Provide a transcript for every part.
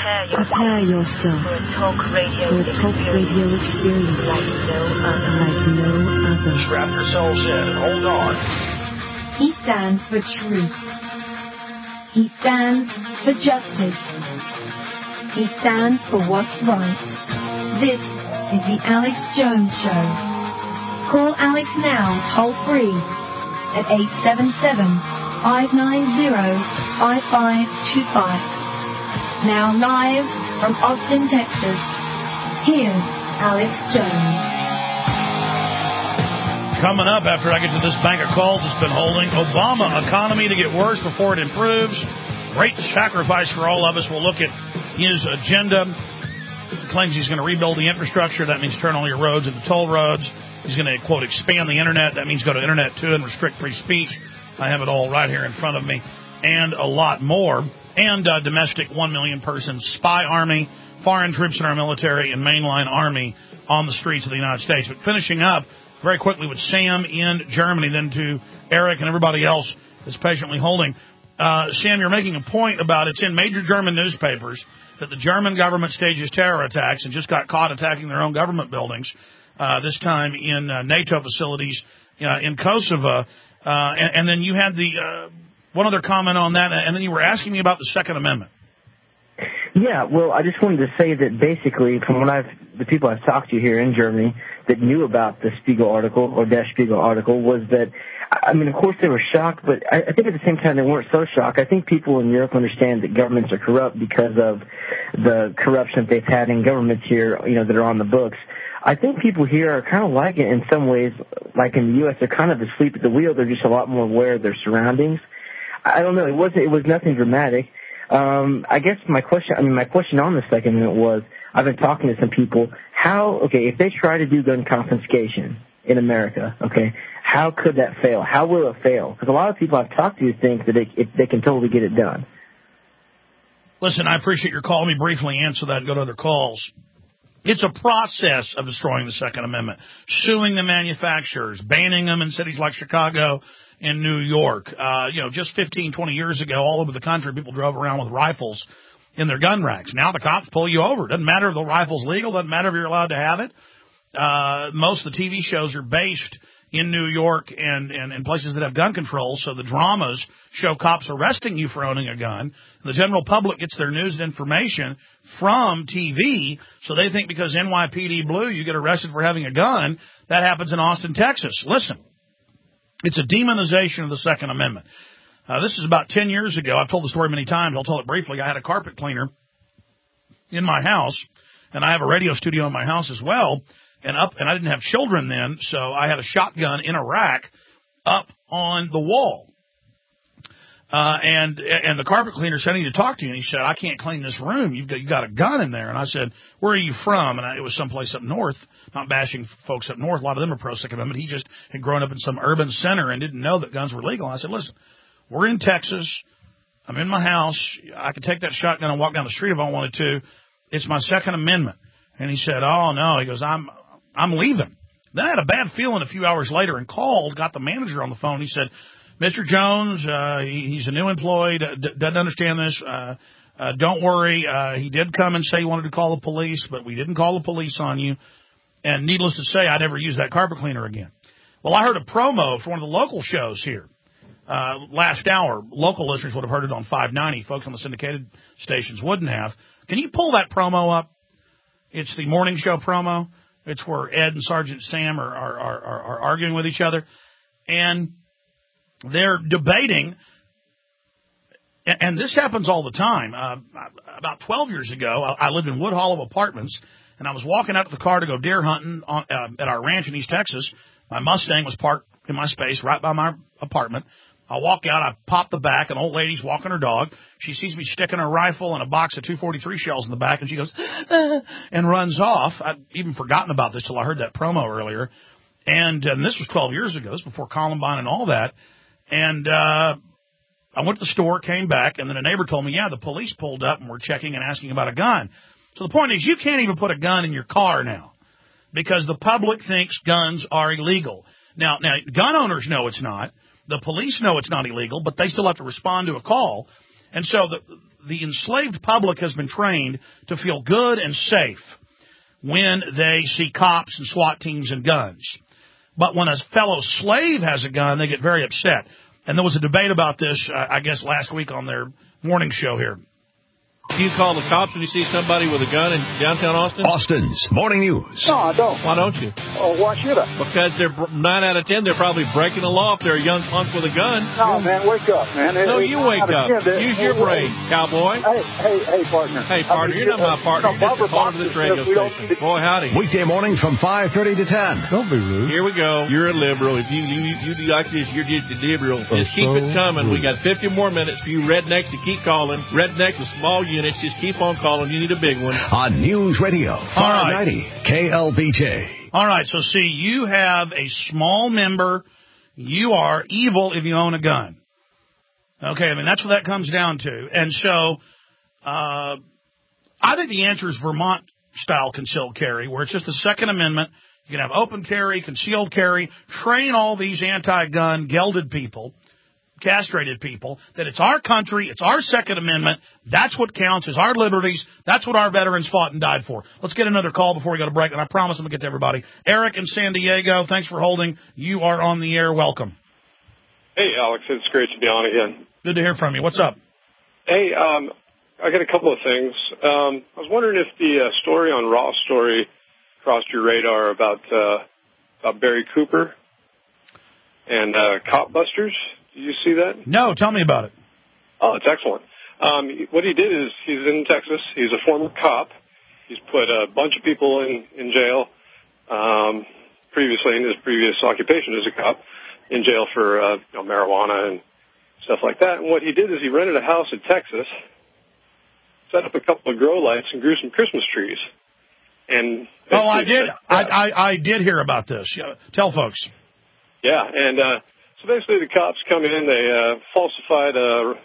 Prepare yourself for a talk radio experience like no other. Strap yourselves in and hold on. He stands for truth. He stands for justice. He stands for what's right. This is the Alex Jones Show. Call Alex now, toll free, at 877-590-5525. Now live from Austin, Texas, here's Alex Jones. Coming up after I get to this bank of calls it's been holding, Obama economy to get worse before it improves. Great sacrifice for all of us. We'll look at his agenda. He claims he's going to rebuild the infrastructure. That means turn all your roads into toll roads. He's going to, quote, expand the Internet. That means go to Internet 2 and restrict free speech. I have it all right here in front of me. And a lot more. And domestic 1 million person spy army, foreign troops in our military, and mainline army on the streets of the United States. But finishing up very quickly with Sam in Germany, then to Eric and everybody else that's patiently holding. Sam, you're making a point about it's in major German newspapers that the German government stages terror attacks and just got caught attacking their own government buildings, this time in NATO facilities in Kosovo. And then you had the one other comment on that, and then you were asking me about the Second Amendment. Yeah, well, I just wanted to say that basically, from what the people I've talked to here in Germany that knew about the Spiegel article, or Der Spiegel article, was that, I mean, of course they were shocked, but I think at the same time they weren't so shocked. I think people in Europe understand that governments are corrupt because of the corruption that they've had in governments here, that are on the books. I think people here are kind of like it in some ways, like in the U.S., they're kind of asleep at the wheel. They're just a lot more aware of their surroundings. I don't know. It was nothing dramatic. I guess my question on the Second Amendment was, I've been talking to some people, if they try to do gun confiscation in America, how could that fail? How will it fail? Because a lot of people I've talked to think that they can totally get it done. Listen, I appreciate your call. Let me briefly answer that and go to other calls. It's a process of destroying the Second Amendment, suing the manufacturers, banning them in cities like Chicago and New York. Just 15, 20 years ago, all over the country, people drove around with rifles in their gun racks. Now the cops pull you over. Doesn't matter if the rifle's legal. Doesn't matter if you're allowed to have it. Most of the TV shows are based in New York and places that have gun control, so the dramas show cops arresting you for owning a gun. The general public gets their news and information from TV, so they think because NYPD Blue, you get arrested for having a gun. That happens in Austin, Texas. Listen, it's a demonization of the Second Amendment. This is about 10 years ago. I've told the story many times. I'll tell it briefly. I had a carpet cleaner in my house, and I have a radio studio in my house as well. And I didn't have children then, so I had a shotgun in a rack up on the wall. And the carpet cleaner said, I need to talk to you. And he said, I can't clean this room. You got a gun in there. And I said, where are you from? And it was someplace up north, not bashing folks up north. A lot of them are pro-Second Amendment. He just had grown up in some urban center and didn't know that guns were legal. And I said, listen, we're in Texas. I'm in my house. I could take that shotgun and walk down the street if I wanted to. It's my Second Amendment. And he said, oh, no. He goes, I'm leaving. Then I had a bad feeling a few hours later and called, got the manager on the phone. He said, Mr. Jones, he's a new employee, doesn't understand this. Don't worry. He did come and say he wanted to call the police, but we didn't call the police on you. And needless to say, I never used that carpet cleaner again. Well, I heard a promo for one of the local shows here last hour. Local listeners would have heard it on 590. Folks on the syndicated stations wouldn't have. Can you pull that promo up? It's the morning show promo. It's where Ed and Sergeant Sam are arguing with each other. And they're debating, and this happens all the time. About 12 years ago, I lived in Wood Hollow Apartments, and I was walking out to the car to go deer hunting at our ranch in East Texas. My Mustang was parked in my space right by my apartment. I walk out, I pop the back, an old lady's walking her dog. She sees me sticking a rifle and a box of 243 shells in the back, and she goes, and runs off. I'd even forgotten about this till I heard that promo earlier. And this was 12 years ago. This was before Columbine and all that. And I went to the store, came back, and then a neighbor told me, yeah, the police pulled up and were checking and asking about a gun. So the point is, you can't even put a gun in your car now because the public thinks guns are illegal. Now, gun owners know it's not. The police know it's not illegal, but they still have to respond to a call. And so the enslaved public has been trained to feel good and safe when they see cops and SWAT teams and guns. But when a fellow slave has a gun, they get very upset. And there was a debate about this, I guess, last week on their morning show here. Do you call the cops when you see somebody with a gun in downtown Austin? Austin's Morning News. No, I don't. Why don't you? Oh, why should I? Because they're 9 out of 10, they're probably breaking the law if they're a young punk with a gun. No, man, wake up, man. No, you wake up. Use your brain, cowboy. Hey, partner. Hey, partner, you're not my partner. You're just a part of this radio station. Boy, howdy. Weekday morning from 5:30 to 10. Don't be rude. Here we go. You're a liberal. If you do like this, you're just a liberal. Just keep it coming. We got 50 more minutes for you rednecks to keep calling. Rednecks with small units, just keep on calling. You need a big one. On News Radio 590 KLBJ. All right, so see, you have a small member. You are evil if you own a gun. Okay, I mean, that's what that comes down to. And so I think the answer is Vermont-style concealed carry, where it's just the Second Amendment. You can have open carry, concealed carry, train all these anti-gun, gelded people, castrated people, that it's our country, it's our Second Amendment, that's what counts, is our liberties, that's what our veterans fought and died for. Let's get another call before we go to break, and I promise I'm going to get to everybody. Eric in San Diego, thanks for holding. You are on the air. Welcome. Hey, Alex, it's great to be on again. Good to hear from you. What's up? Hey, I got a couple of things. I was wondering if the story on Raw Story crossed your radar about Barry Cooper and cop busters. Did you see that? No, tell me about it. Oh, it's excellent. What he did is he's in Texas. He's a former cop. He's put a bunch of people in jail previously in his previous occupation as a cop in jail for marijuana and stuff like that. And what he did is he rented a house in Texas, set up a couple of grow lights, and grew some Christmas trees. And I did hear about this. Yeah, tell folks. Yeah, and so basically the cops come in, they falsified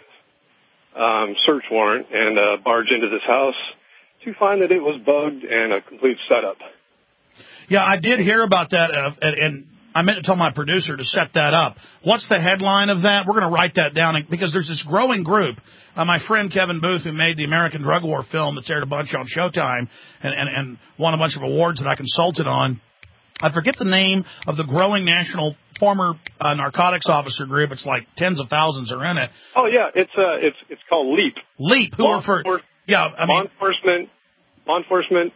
a search warrant and barge into this house to find that it was bugged and a complete setup. Yeah, I did hear about that, and I meant to tell my producer to set that up. What's the headline of that? We're going to write that down, because there's this growing group. My friend Kevin Booth, who made the American Drug War film that's aired a bunch on Showtime and won a bunch of awards that I consulted on, I forget the name of the growing national former narcotics officer group. It's like tens of thousands are in it. Oh yeah, it's called LEAP. LEAP. Who are for? Yeah, I mean, law enforcement.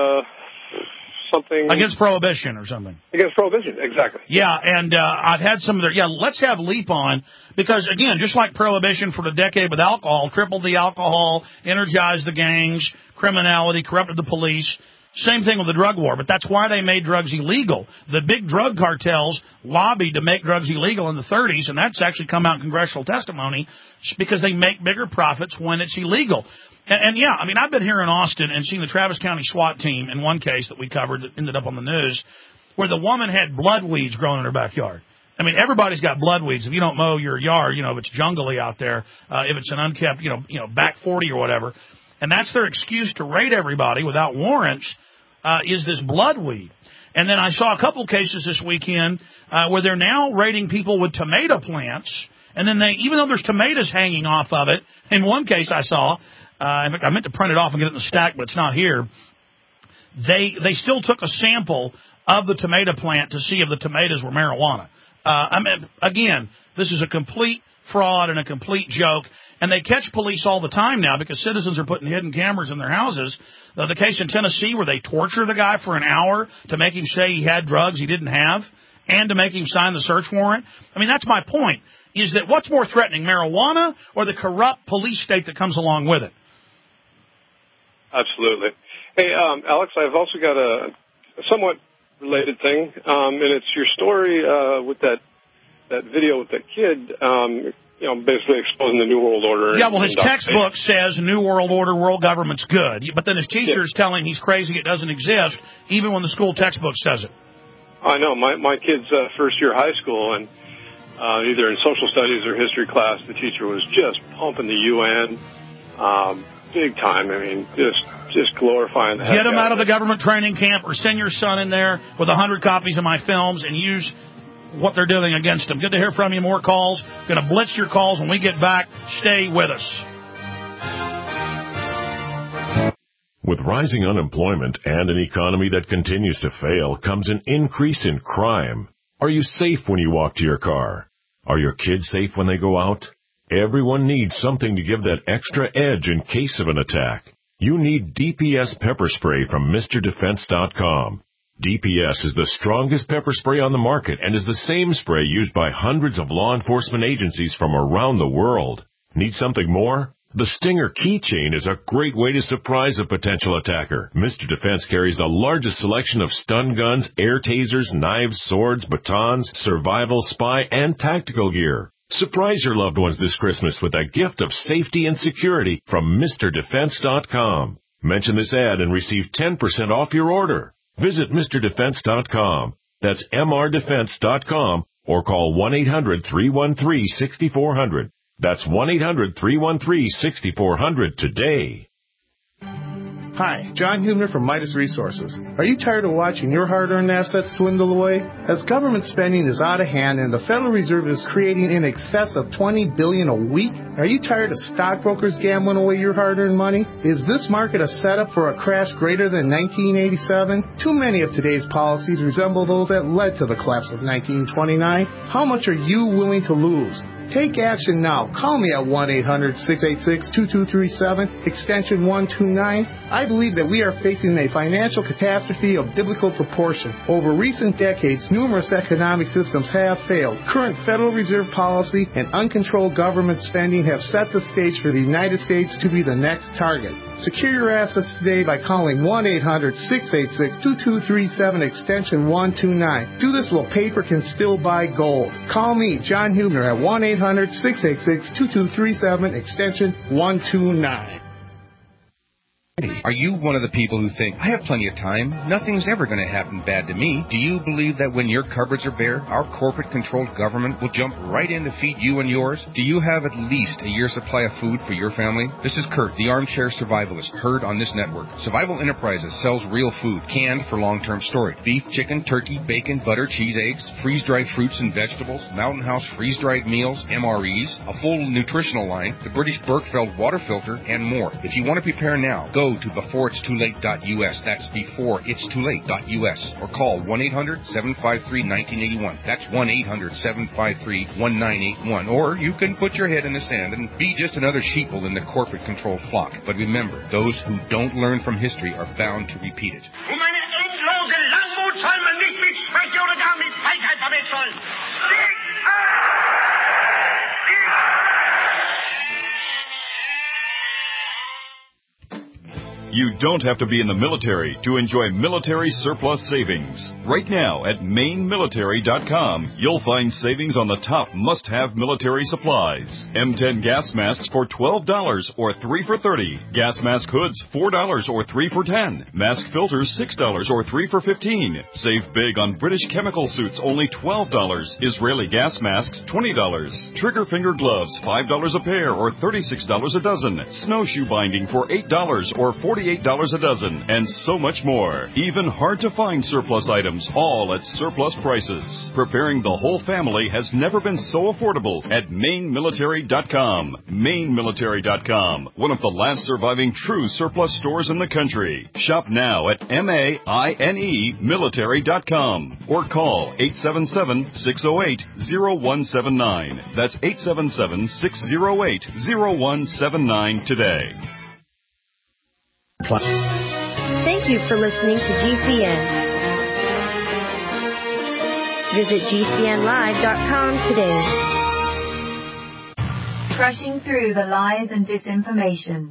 Something against prohibition or something. Against prohibition, exactly. Yeah, and I've had some of their. Yeah, let's have LEAP on, because again, just like prohibition for the decade with alcohol, tripled the alcohol, energized the gangs, criminality, corrupted the police. Same thing with the drug war, but that's why they made drugs illegal. The big drug cartels lobbied to make drugs illegal in the 30s, and that's actually come out in congressional testimony, because they make bigger profits when it's illegal. And yeah, I mean, I've been here in Austin and seen the Travis County SWAT team in one case that we covered that ended up on the news, where the woman had blood weeds growing in her backyard. I mean, everybody's got blood weeds. If you don't mow your yard, if it's jungly out there, if it's an unkept, back 40 or whatever. And that's their excuse to raid everybody without warrants, is this blood weed. And then I saw a couple cases this weekend where they're now raiding people with tomato plants. And then even though there's tomatoes hanging off of it, in one case I saw, in fact, I meant to print it off and get it in the stack, but it's not here. They still took a sample of the tomato plant to see if the tomatoes were marijuana. I mean, again, this is a complete fraud and a complete joke. And they catch police all the time now because citizens are putting hidden cameras in their houses. The case in Tennessee where they torture the guy for an hour to make him say he had drugs he didn't have and to make him sign the search warrant. I mean, that's my point, is that what's more threatening, marijuana or the corrupt police state that comes along with it? Absolutely. Hey, Alex, I've also got a somewhat related thing, and it's your story with that video with that kid, basically exposing the New World Order. Yeah, well, his textbook says New World Order, world government's good, but then his teacher is telling him he's crazy, it doesn't exist, even when the school textbook says it. I know. My kid's first year high school, and either in social studies or history class, the teacher was just pumping the UN big time. I mean, just glorifying the heck Get him out of the government training camp, or send your son in there with 100 copies of my films and use what they're doing against them. Good to hear from you. More calls. Going to blitz your calls when we get back. Stay with us. With rising unemployment and an economy that continues to fail comes an increase in crime. Are you safe when you walk to your car? Are your kids safe when they go out? Everyone needs something to give that extra edge in case of an attack. You need DPS pepper spray from MrDefense.com. DPS is the strongest pepper spray on the market and is the same spray used by hundreds of law enforcement agencies from around the world. Need something more? The Stinger keychain is a great way to surprise a potential attacker. Mr. Defense carries the largest selection of stun guns, air tasers, knives, swords, batons, survival, spy, and tactical gear. Surprise your loved ones this Christmas with a gift of safety and security from MrDefense.com. Mention this ad and receive 10% off your order. Visit MrDefense.com. That's MRDefense.com or call 1-800-313-6400. That's 1-800-313-6400 today. Hi, John Hubner from Midas Resources. Are you tired of watching your hard-earned assets dwindle away? As government spending is out of hand and the Federal Reserve is creating in excess of $20 billion a week, are you tired of stockbrokers gambling away your hard-earned money? Is this market a setup for a crash greater than 1987? Too many of today's policies resemble those that led to the collapse of 1929. How much are you willing to lose? Take action now. Call me at 1-800-686-2237, extension 129. I believe that we are facing a financial catastrophe of biblical proportion. Over recent decades, numerous economic systems have failed. Current Federal Reserve policy and uncontrolled government spending have set the stage for the United States to be the next target. Secure your assets today by calling 1-800-686-2237, extension 129. Do this while paper can still buy gold. Call me, John Hubner, at 1-800-686-2237, extension 129. Are you one of the people who think, I have plenty of time, nothing's ever going to happen bad to me? Do you believe that when your cupboards are bare, our corporate-controlled government will jump right in to feed you and yours? Do you have at least a year's supply of food for your family? This is Kurt, the armchair survivalist, heard on this network. Survival Enterprises sells real food, canned for long-term storage. Beef, chicken, turkey, bacon, butter, cheese, eggs, freeze-dried fruits and vegetables, Mountain House freeze-dried meals, MREs, a full nutritional line, the British Berkefeld water filter, and more. If you want to prepare now, go to beforeitstoolate.us. That's beforeitstoolate.us. Or call 1-800-753-1981. That's 1-800-753-1981. Or you can put your head in the sand and be just another sheeple in the corporate-controlled flock. But remember, those who don't learn from history are bound to repeat it. You don't have to be in the military to enjoy military surplus savings. Right now at MainMilitary.com, you'll find savings on the top must-have military supplies. M10 gas masks for $12 or 3 for $30. Gas mask hoods $4 or 3 for $10. Mask filters $6 or 3 for $15. Save big on British chemical suits, only $12. Israeli gas masks $20. Trigger finger gloves $5 a pair or $36 a dozen. Snowshoe binding for $8 or $48 a dozen, and so much more. Even hard-to-find surplus items, all at surplus prices. Preparing the whole family has never been so affordable at MainMilitary.com. MainMilitary.com, one of the last surviving true surplus stores in the country. Shop now at MainMilitary.com or call 877-608-0179. That's 877-608-0179 today. Thank you for listening to GCN. Visit GCNlive.com today. Crushing through the lies and disinformation.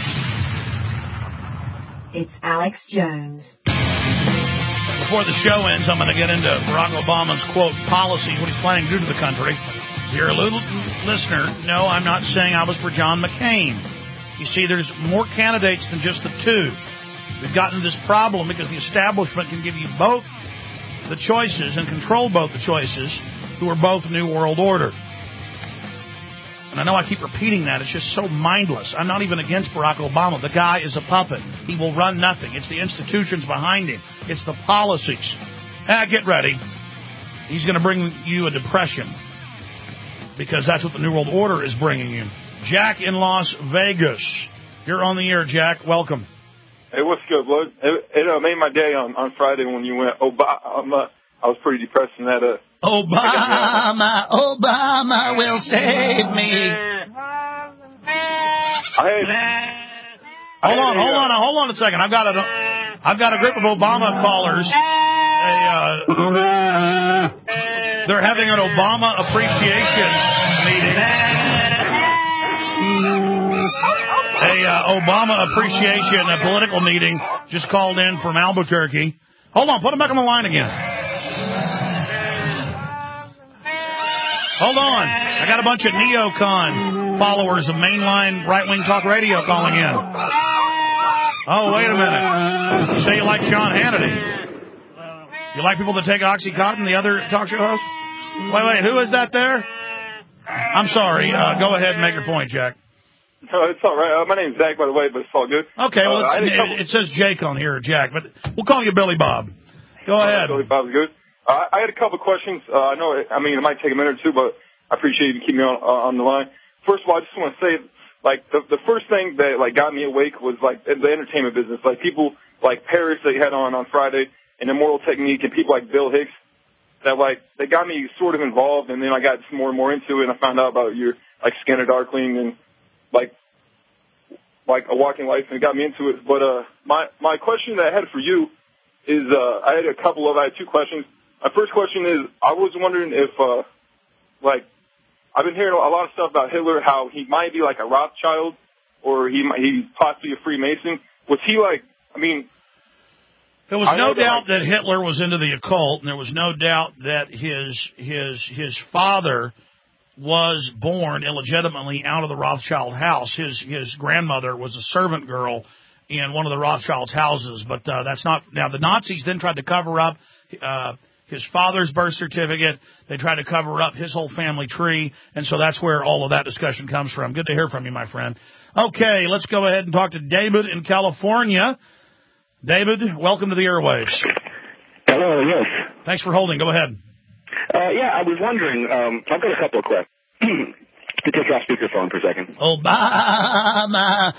It's Alex Jones. Before the show ends, I'm going to get into Barack Obama's, quote, policy, what he's planning to do to the country. If you're a little listener, no, I'm not saying I was for John McCain. You see, there's more candidates than just the two. We've gotten this problem because the establishment can give you both the choices and control both the choices who are both New World Order. And I know I keep repeating that. It's just so mindless. I'm not even against Barack Obama. The guy is a puppet. He will run nothing. It's the institutions behind him. It's the policies. Get ready. He's going to bring you a depression because that's what the New World Order is bringing you. Jack in Las Vegas. You're on the air, Jack. Welcome. Hey, what's good, Blood? It made my day on Friday when you went Obama. I was pretty depressed in that. Obama will save me. Hold on a second. I've got a group of Obama callers. They're having an Obama appreciation meeting. Obama appreciation, a political meeting just called in from Albuquerque. Hold on, put him back on the line again. Hold on. I got a bunch of neocon followers of mainline right-wing talk radio calling in. Oh, wait a minute. You say you like Sean Hannity. You like people that take Oxycontin, the other talk show host? Wait, who is that there? I'm sorry. Go ahead and make your point, Jack. It's all right. My name's Zach, by the way, but it's all good. Okay, well, it says Jake on here, Jack, but we'll call you Billy Bob. Go ahead. Billy Bob's good. I had a couple of questions. It might take a minute or two, but I appreciate you keeping me on the line. First of all, I just want to say, like, the first thing that, like, got me awake was, like, the entertainment business. Like, people like Paris that you had on Friday and Immortal Technique and people like Bill Hicks that, like, they got me sort of involved, and then I got more and more into it, and I found out about your, like, Scanner Darkling and, like A Walking Life, and it got me into it. But my question that I had for you is I had two questions. My first question is, I was wondering if, I've been hearing a lot of stuff about Hitler, how he might be like a Rothschild, or he's possibly a Freemason. Was he there was no doubt that Hitler was into the occult, and there was no doubt that his father was born illegitimately out of the Rothschild house. His grandmother was a servant girl in one of the Rothschild's houses, but that's not. Now, the Nazis then tried to cover up his father's birth certificate. They tried to cover up his whole family tree, and so that's where all of that discussion comes from. Good to hear from you, my friend. Okay, let's go ahead and talk to David in California. David, welcome to the airwaves. Hello, yes. Thanks for holding. Go ahead. I was wondering, I've got a couple of questions. To take you off speakerphone for a second. Obama.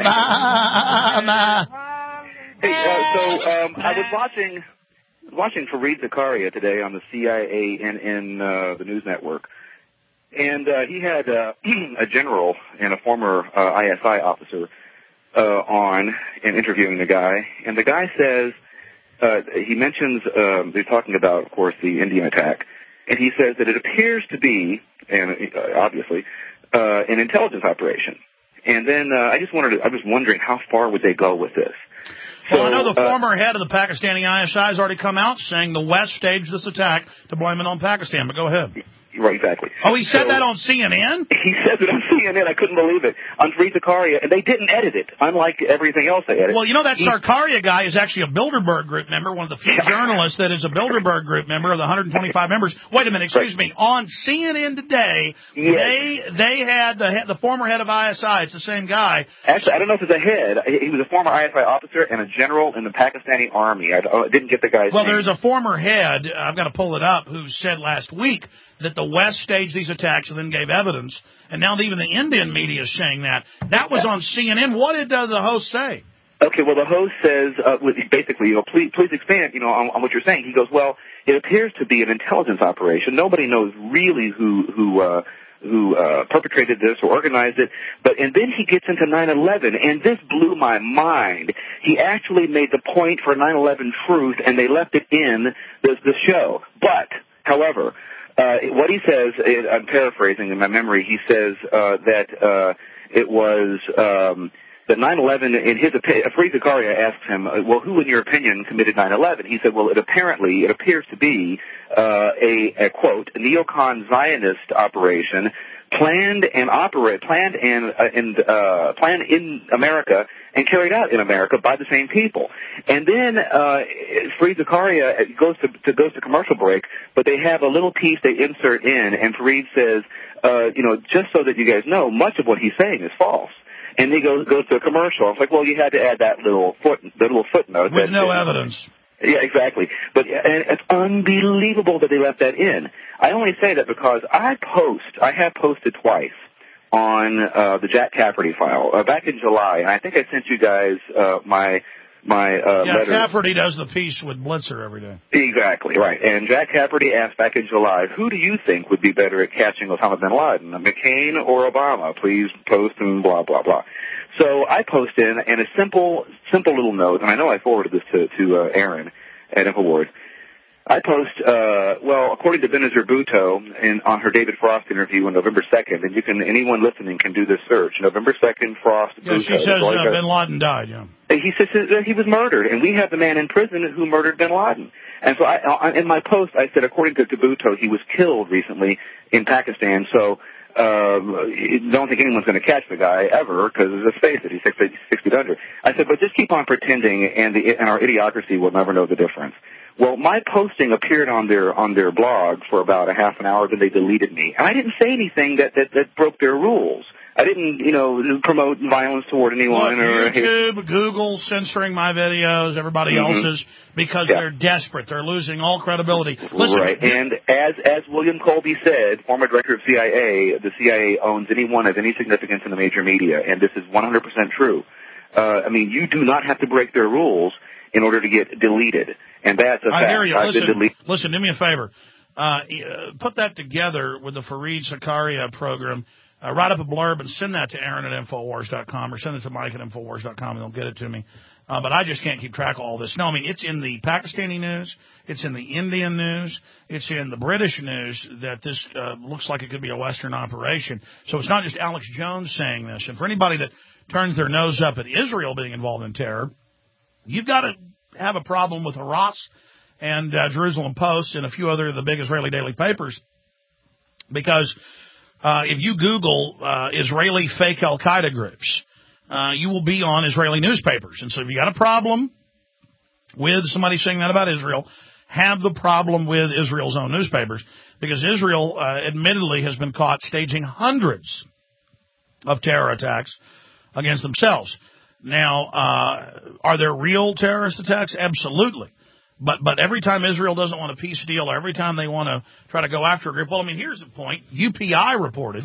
Hey, I was watching Fareed Zakaria today on the CIA the news network, and he had a general and a former ISI officer on and interviewing the guy, and the guy says he mentions they're talking about, of course, the Indian attack, and he says that it appears to be, and obviously, an intelligence operation. And then I was wondering how far would they go with this. Well, I know the former head of the Pakistani ISI has already come out saying the West staged this attack to blame it on Pakistan, but go ahead. Right, exactly. Oh, he said that on CNN? He said it on CNN. I couldn't believe it. On Fareed Zakaria, and they didn't edit it, unlike everything else they edited. Well, you know, that Zakaria guy is actually a Bilderberg Group member, one of the few journalists that is a Bilderberg Group member of the 125 members. Wait a minute, excuse me. On CNN today, they had the former head of ISI. It's the same guy. Actually, I don't know if it's a head. He was a former ISI officer and a general in the Pakistani army. I didn't get the guy's name. There's a former head, I've got to pull it up, who said last week that the West staged these attacks and then gave evidence, and now even the Indian media is saying that. That was on CNN. What did the host say? Okay, well, the host says, basically, please expand, on what you're saying. He goes, well, it appears to be an intelligence operation. Nobody knows really who perpetrated this or organized it. And then he gets into 9/11, and this blew my mind. He actually made the point for 9/11 truth, and they left it in the show. But, however, what he says, I'm paraphrasing in my memory, he says that it was the 9/11, in his opinion. Fareed Zakaria asks him, well, who in your opinion committed 9/11? He said, well, it appears to be a quote, a neocon Zionist operation planned in America and carried out in America by the same people. And then Fareed Zakaria goes to commercial break, but they have a little piece they insert in, and Fareed says, just so that you guys know, much of what he's saying is false. And he goes to a commercial. It's like, well, you had to add that little footnote. With no evidence. Yeah, exactly. And it's unbelievable that they left that in. I only say that because I have posted twice on the Jack Cafferty file back in July, and I think I sent you guys my letter. Cafferty does the piece with Blitzer every day. Exactly, right. And Jack Cafferty asked back in July, who do you think would be better at catching Osama bin Laden, McCain or Obama? Please post and blah, blah, blah. So I post in a simple little note, and I know I forwarded this to Aaron at InfoWars. I post, according to Benazir Bhutto on her David Frost interview on November 2nd, and anyone listening can do this search. November 2nd, Frost, Bhutto. She says bin Laden died, yeah. He says he was murdered, and we have the man in prison who murdered bin Laden. And so in my post, I said, according to Bhutto, he was killed recently in Pakistan, so don't think anyone's going to catch the guy ever, because let's face it, he's 6 feet under. I said, but just keep on pretending, and our idiocracy will never know the difference. Well, my posting appeared on their blog for about a half an hour, then they deleted me. And I didn't say anything that broke their rules. I didn't, promote violence toward anyone. Look, YouTube, Google censoring my videos, everybody else's, because they're desperate. They're losing all credibility. Listen, right, and as William Colby said, former director of CIA, the CIA owns anyone of any significance in the major media, and this is 100% true. You do not have to break their rules in order to get deleted. And that's a fact. I hear you. Listen, do me a favor. Put that together with the Fareed Zakaria program. Write up a blurb and send that to Aaron at Infowars.com or send it to Mike at Infowars.com and they'll get it to me. But I just can't keep track of all this. No, it's in the Pakistani news. It's in the Indian news. It's in the British news that this looks like it could be a Western operation. So it's not just Alex Jones saying this. And for anybody that turns their nose up at Israel being involved in terror, you've got to have a problem with Haras and Jerusalem Post and a few other of the big Israeli daily papers, because if you Google Israeli fake al-Qaeda groups, you will be on Israeli newspapers. And so if you got a problem with somebody saying that about Israel, have the problem with Israel's own newspapers, because Israel admittedly has been caught staging hundreds of terror attacks against themselves. Now, are there real terrorist attacks? Absolutely. But every time Israel doesn't want a peace deal, or every time they want to try to go after a group, here's the point. UPI reported,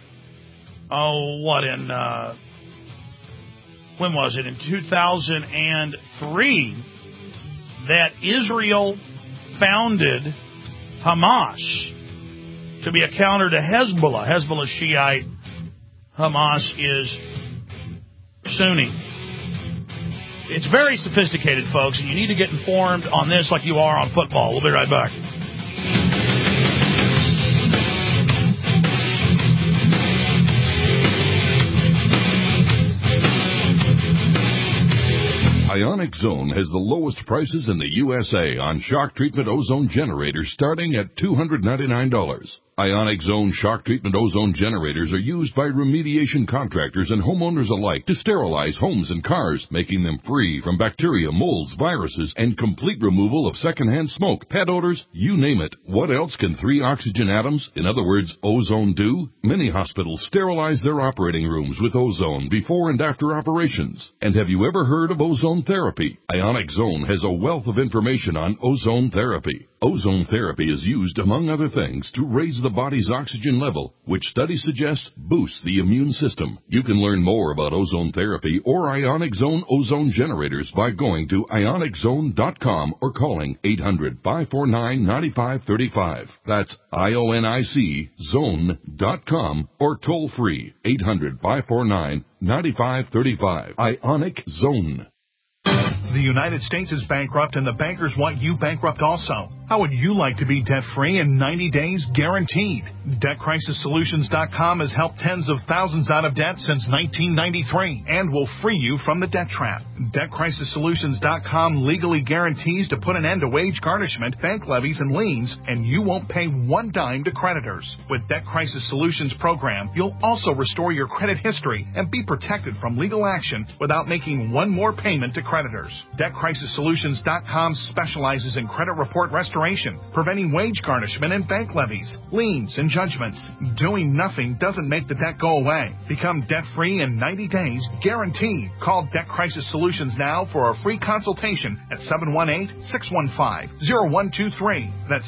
when was it? In 2003, that Israel founded Hamas to be a counter to Hezbollah. Hezbollah is Shiite. Hamas is Sunni. It's very sophisticated, folks, and you need to get informed on this like you are on football. We'll be right back. Ionic Zone has the lowest prices in the USA on shock treatment ozone generators starting at $299. Ionic Zone shock treatment ozone generators are used by remediation contractors and homeowners alike to sterilize homes and cars, making them free from bacteria, molds, viruses, and complete removal of secondhand smoke, pet odors, you name it. What else can 3 oxygen atoms, in other words, ozone, do? Many hospitals sterilize their operating rooms with ozone before and after operations. And have you ever heard of ozone therapy? Ionic Zone has a wealth of information on ozone therapy. Ozone therapy is used, among other things, to raise the body's oxygen level, which studies suggest boosts the immune system. You can learn more about ozone therapy or Ionic Zone ozone generators by going to ioniczone.com or calling 800-549-9535. That's IONIC zone.com or toll free 800-549-9535. Ionic Zone. The United States is bankrupt and the bankers want you bankrupt also. How would you like to be debt-free in 90 days guaranteed? DebtCrisisSolutions.com has helped tens of thousands out of debt since 1993 and will free you from the debt trap. DebtCrisisSolutions.com legally guarantees to put an end to wage garnishment, bank levies, and liens, and you won't pay one dime to creditors. With Debt Crisis Solutions program, you'll also restore your credit history and be protected from legal action without making one more payment to creditors. DebtCrisisSolutions.com specializes in credit report restoration restoration, preventing wage garnishment and bank levies, liens, and judgments. Doing nothing doesn't make the debt go away. Become debt-free in 90 days, guaranteed. Call Debt Crisis Solutions now for a free consultation at 718-615-0123. That's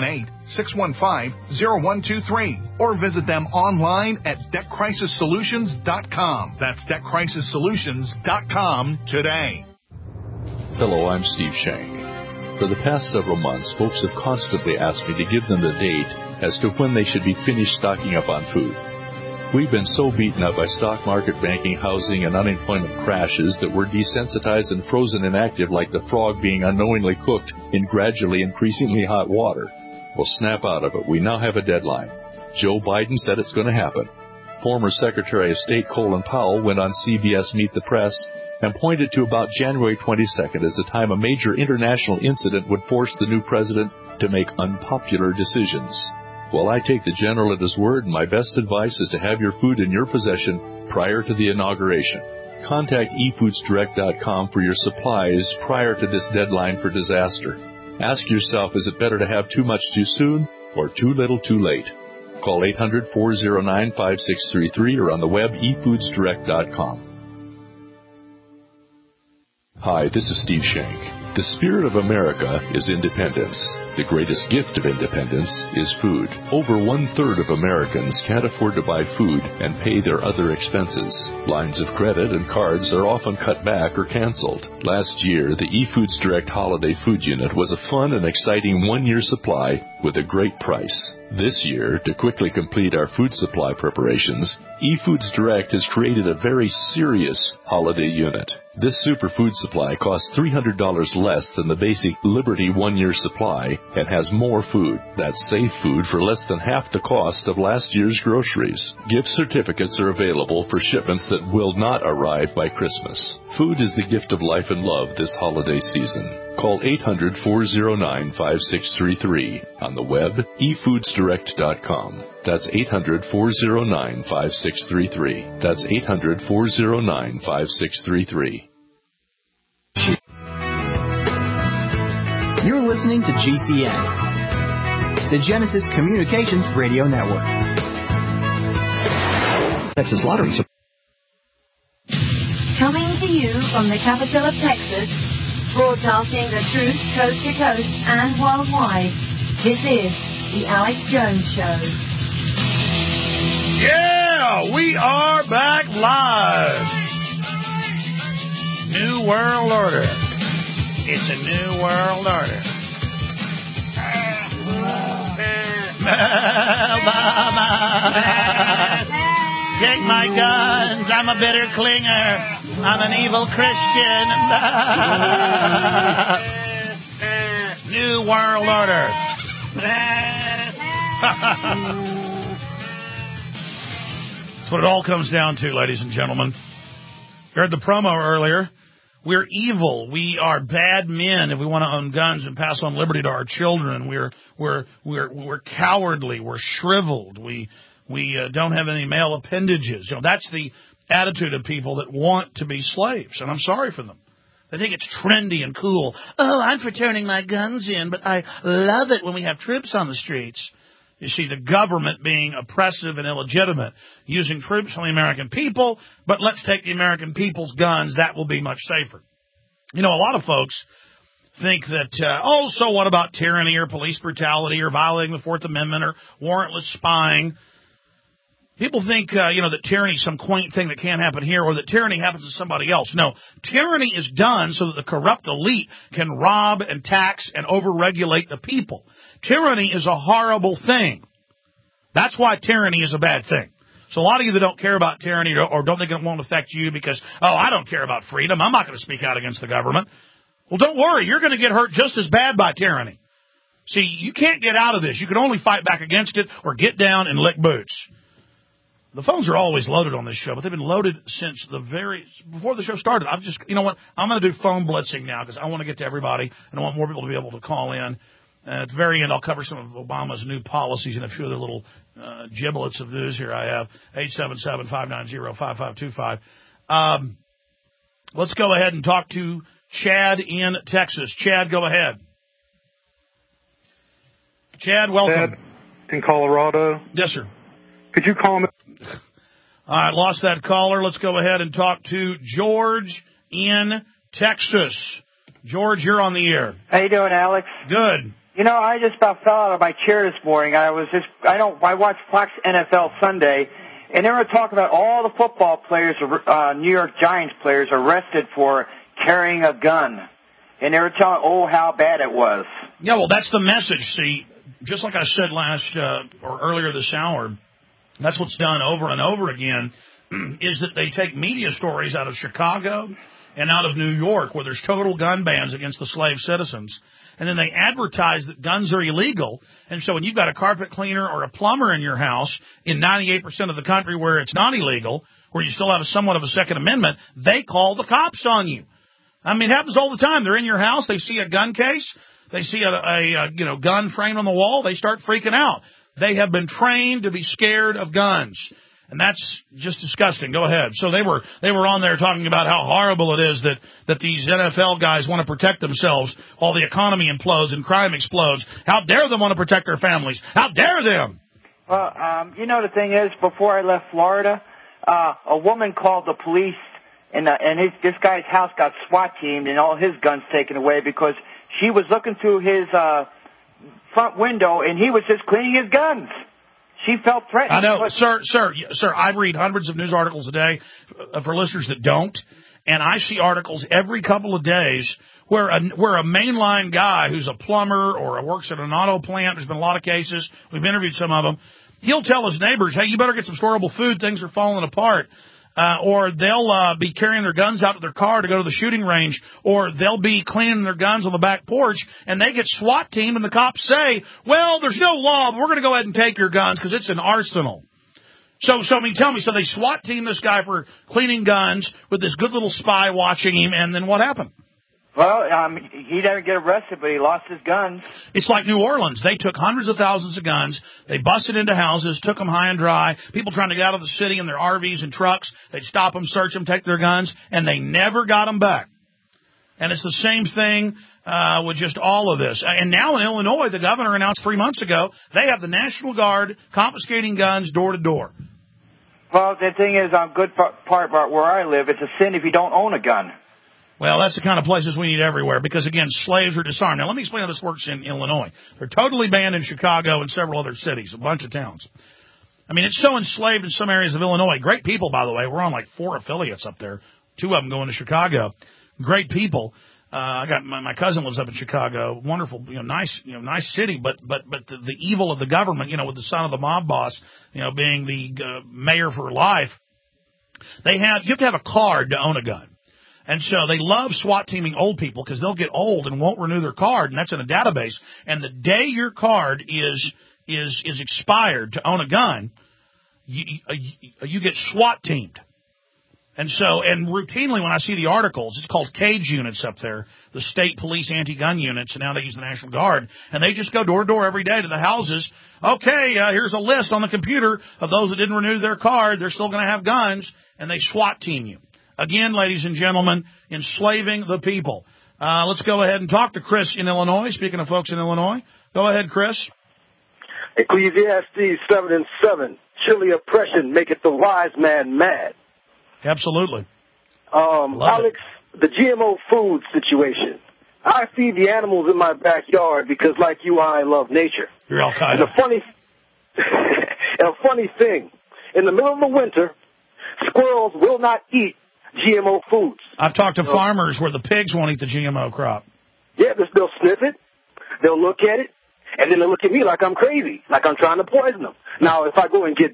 718-615-0123. Or visit them online at debtcrisissolutions.com. That's debtcrisissolutions.com today. Hello, I'm Steve Shank. For the past several months, folks have constantly asked me to give them the date as to when they should be finished stocking up on food. We've been so beaten up by stock market, banking, housing, and unemployment crashes that we're desensitized and frozen inactive like the frog being unknowingly cooked in gradually increasingly hot water. We'll snap out of it. We now have a deadline. Joe Biden said it's going to happen. Former Secretary of State Colin Powell went on CBS Meet the Press and pointed to about January 22nd as the time a major international incident would force the new president to make unpopular decisions. Well, I take the general at his word, and my best advice is to have your food in your possession prior to the inauguration. Contact eFoodsDirect.com for your supplies prior to this deadline for disaster. Ask yourself, is it better to have too much too soon or too little too late? Call 800-409-5633 or on the web eFoodsDirect.com. Hi, this is Steve Shank. The spirit of America is independence. The greatest gift of independence is food. Over 1/3 of Americans can't afford to buy food and pay their other expenses. Lines of credit and cards are often cut back or canceled. Last year, the eFoods Direct Holiday Food Unit was a fun and exciting one-year supply with a great price. This year, to quickly complete our food supply preparations, eFoods Direct has created a very serious holiday unit. This superfood supply costs $300 less than the basic Liberty one-year supply and has more food. That's safe food for less than half the cost of last year's groceries. Gift certificates are available for shipments that will not arrive by Christmas. Food is the gift of life and love this holiday season. Call 800-409-5633. On the web, eFoodsDirect.com. That's 800-409-5633. That's 800-409-5633. You're listening to GCN, the Genesis Communications Radio Network. Texas Lottery. Coming to you from the capital of Texas, broadcasting the truth coast to coast and worldwide, this is The Alex Jones Show. Yeah, we are back live. New World Order. It's a new world order. Take my guns. I'm a bitter clinger. I'm an evil Christian. New world order. That's what it all comes down to, ladies and gentlemen. You heard the promo earlier. We're evil. We are bad men if we want to own guns and pass on liberty to our children. We're cowardly. We're shriveled. We don't have any male appendages. You know, that's the attitude of people that want to be slaves, and I'm sorry for them. They think it's trendy and cool. Oh, I'm for turning my guns in, but I love it when we have troops on the streets. You see, the government being oppressive and illegitimate, using troops on the American people, but let's take the American people's guns. That will be much safer. You know, a lot of folks think that, so what about tyranny or police brutality or violating the Fourth Amendment or warrantless spying? People think, that tyranny is some quaint thing that can't happen here or that tyranny happens to somebody else. No, tyranny is done so that the corrupt elite can rob and tax and overregulate the people. Tyranny is a horrible thing. That's why tyranny is a bad thing. So a lot of you that don't care about tyranny or don't think it won't affect you because, I don't care about freedom, I'm not going to speak out against the government. Well, don't worry, you're going to get hurt just as bad by tyranny. See, you can't get out of this. You can only fight back against it or get down and lick boots. The phones are always loaded on this show, but they've been loaded since before the show started. I'm going to do phone blitzing now because I want to get to everybody and I want more people to be able to call in. And at the very end, I'll cover some of Obama's new policies and a few other little giblets of news here I have. 877-590-5525. Let's go ahead and talk to Chad in Texas. Chad, go ahead. Chad, welcome. Chad, in Colorado. Yes, sir. Could you call me? All right, lost that caller. Let's go ahead and talk to George in Texas. George, you're on the air. How you doing, Alex? Good. You know, I just about fell out of my chair this morning. I watched Fox NFL Sunday, and they were talking about all the football players, New York Giants players, arrested for carrying a gun. And they were telling, how bad it was. Yeah, well, that's the message. See, just like I said or earlier this hour, that's what's done over and over again, is that they take media stories out of Chicago and out of New York where there's total gun bans against the slave citizens. And then they advertise that guns are illegal. And so when you've got a carpet cleaner or a plumber in your house in 98% of the country where it's not illegal, where you still have somewhat of a Second Amendment, they call the cops on you. I mean, it happens all the time. They're in your house. They see a gun case. They see a gun framed on the wall. They start freaking out. They have been trained to be scared of guns. And that's just disgusting. Go ahead. So they were on there talking about how horrible it is that these NFL guys want to protect themselves while the economy implodes and crime explodes. How dare them want to protect their families? How dare them? Well, the thing is, before I left Florida, a woman called the police, and this guy's house got SWAT teamed and all his guns taken away because she was looking through his front window and he was just cleaning his guns. She felt threatened. I know, sir, I read hundreds of news articles a day for listeners that don't, and I see articles every couple of days where a mainline guy who's a plumber or works at an auto plant, there's been a lot of cases, we've interviewed some of them, he'll tell his neighbors, hey, you better get some storable food, things are falling apart. Or they'll be carrying their guns out to their car to go to the shooting range, or they'll be cleaning their guns on the back porch, and they get SWAT teamed, and the cops say, well, there's no law, but we're going to go ahead and take your guns because it's an arsenal. So tell me, so they SWAT team this guy for cleaning guns with this good little spy watching him, and then what happened? Well, he didn't get arrested, but he lost his guns. It's like New Orleans. They took hundreds of thousands of guns. They busted into houses, took them high and dry. People trying to get out of the city in their RVs and trucks. They'd stop them, search them, take their guns, and they never got them back. And it's the same thing with just all of this. And now in Illinois, the governor announced 3 months ago, they have the National Guard confiscating guns door to door. Well, the thing is, on good part about where I live, it's a sin if you don't own a gun. Well, that's the kind of places we need everywhere because, again, slaves are disarmed. Now, let me explain how this works in Illinois. They're totally banned in Chicago and several other cities, a bunch of towns. I mean, it's so enslaved in some areas of Illinois. Great people, by the way. We're on like 4 affiliates up there, 2 of them going to Chicago. Great people. I got my cousin lives up in Chicago. Wonderful, nice city, but the evil of the government, with the son of the mob boss, being the mayor for life. You have to have a card to own a gun. And so they love SWAT teaming old people because they'll get old and won't renew their card, and that's in a database. And the day your card is expired to own a gun, you get SWAT teamed. And routinely when I see the articles, it's called CAGE units up there, the state police anti-gun units, and now they use the National Guard, and they just go door to door every day to the houses. Okay, here's a list on the computer of those that didn't renew their card. They're still going to have guns, and they SWAT team you. Again, ladies and gentlemen, enslaving the people. Let's go ahead and talk to Chris in Illinois. Speaking of folks in Illinois, go ahead, Chris. Ecclesiastes 7:7. Chilly oppression maketh the wise man mad. Absolutely. Alex, the GMO food situation. I feed the animals in my backyard because, like you, I love nature. You're Al-Qaeda. And a funny thing, in the middle of the winter, squirrels will not eat GMO foods. I've talked to farmers where the pigs won't eat the GMO crop. Yeah, they'll sniff it, they'll look at it, and then they'll look at me like I'm crazy, like I'm trying to poison them. Now, if I go and get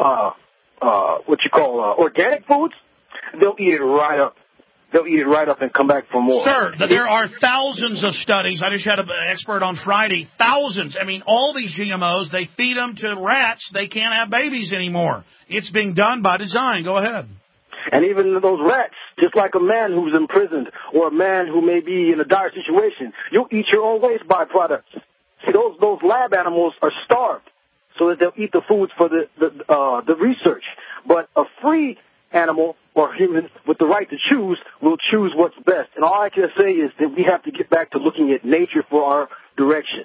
organic foods, they'll eat it right up. They'll eat it right up and come back for more. Sir, there are thousands of studies. I just had an expert on Friday. Thousands. I mean, all these GMOs, they feed them to rats. They can't have babies anymore. It's being done by design. Go ahead. And even those rats, just like a man who's imprisoned or a man who may be in a dire situation, you'll eat your own waste byproducts. See, those lab animals are starved so that they'll eat the foods for the research. But a free animal or human with the right to choose will choose what's best. And all I can say is that we have to get back to looking at nature for our direction.